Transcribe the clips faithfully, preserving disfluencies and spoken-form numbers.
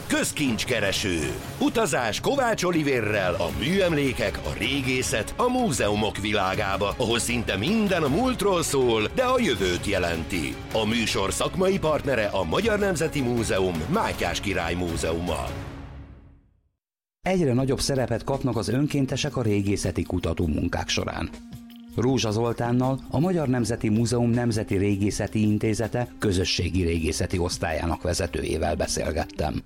Közkincskereső. Utazás Kovács Olivérrel a műemlékek, a régészet, a múzeumok világába, ahol szinte minden a múltról szól, de a jövőt jelenti. A műsor szakmai partnere a Magyar Nemzeti Múzeum, Mátyás Király Múzeuma. Egyre nagyobb szerepet kapnak az önkéntesek a régészeti kutatómunkák során. Rózsa Zoltánnal, a Magyar Nemzeti Múzeum Nemzeti Régészeti Intézete közösségi régészeti osztályának vezetőjével beszélgettem.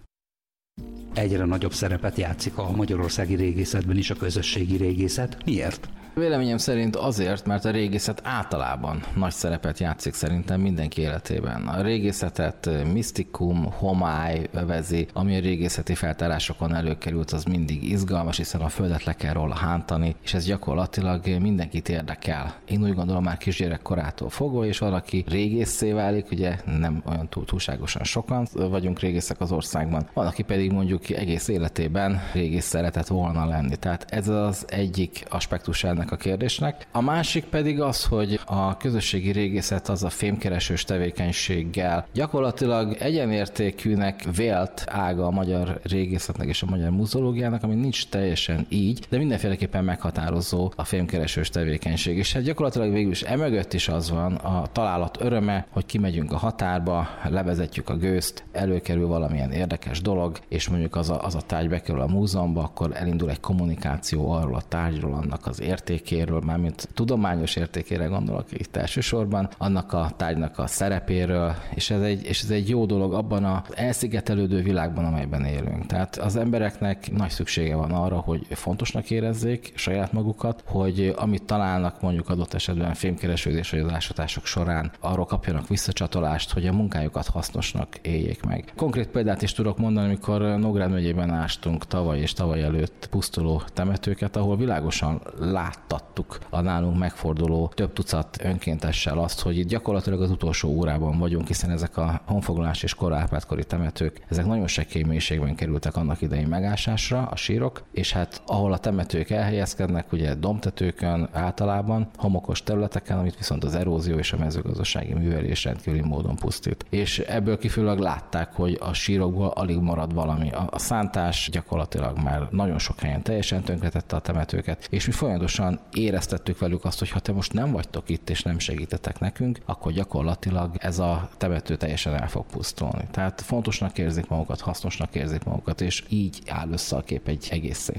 Egyre nagyobb szerepet játszik a magyarországi régészetben is a közösségi régészet. Miért? Véleményem szerint azért, mert a régészet általában nagy szerepet játszik szerintem mindenki életében. A régészetet misztikum, homály övezi, ami a régészeti feltárásokon előkerült, az mindig izgalmas, hiszen a földet le kell róla hántani, és ez gyakorlatilag mindenkit érdekel. Én úgy gondolom már kisgyerek korától fogva, és valaki régészé válik, ugye nem olyan túl, túlságosan sokan vagyunk régészek az országban, van, aki pedig mondjuk egész életében régész szeretett volna lenni. Tehát ez az egyik aspektus a kérdésnek. A másik pedig az, hogy a közösségi régészet az a fémkeresős tevékenységgel gyakorlatilag egyenértékűnek vélt ága a magyar régészetnek és a magyar muzeológiának, ami nincs teljesen így, de mindenféleképpen meghatározó a fémkeresős tevékenység. És hát gyakorlatilag végül is emögött is az van a találat öröme, hogy kimegyünk a határba, levezetjük a gőzt, előkerül valamilyen érdekes dolog, és mondjuk az a, az a tárgy bekerül a múzeumba, akkor elindul egy kommunikáció arról a tárgyról, annak az értékéről, mármint tudományos értékére gondolok itt elsősorban, annak a tárgynak a szerepéről, és ez egy, és ez egy jó dolog abban az elszigetelődő világban, amelyben élünk. Tehát az embereknek nagy szüksége van arra, hogy fontosnak érezzék saját magukat, hogy amit találnak mondjuk adott esetben fémkeresődés vagy az ásatások során, arról kapjanak visszacsatolást, hogy a munkájukat hasznosnak éljék meg. Konkrét példát is tudok mondani, amikor Nógrád megyében ástunk tavaly és tavaly előtt pusztuló temetőket, ahol világosan láttattuk a nálunk megforduló több tucat önkéntessel azt, hogy itt gyakorlatilag az utolsó órában vagyunk, hiszen ezek a honfoglalás és kora Árpád-kori temetők, ezek nagyon sekély mélységben kerültek annak idején megásásra, a sírok, és hát ahol a temetők elhelyezkednek, ugye dombtetőkön általában, homokos területeken, amit viszont az erózió és a mezőgazdasági művelés rendkívüli módon pusztít. És ebből kifolyólag látták, hogy a sírokból alig marad valami. A, a szántás gyakorlatilag már nagyon sok helyen teljesen tönkretette a temetőket, és mi folyamatosan éreztettük velük azt, hogy ha te most nem vagytok itt és nem segítetek nekünk, akkor gyakorlatilag ez a temető teljesen el fog pusztulni. Tehát fontosnak érzik magukat, hasznosnak érzik magukat, és így áll össze a kép egy egészé.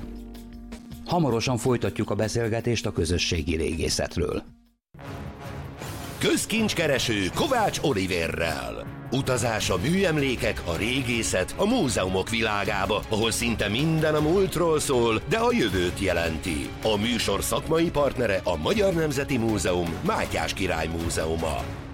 Hamarosan folytatjuk a beszélgetést a közösségi régészetről. Közkincskereső Kovács Olivérrel. Utazás a műemlékek, a régészet, a múzeumok világába, ahol szinte minden a múltról szól, de a jövőt jelenti. A műsor szakmai partnere a Magyar Nemzeti Múzeum, Mátyás Király Múzeuma.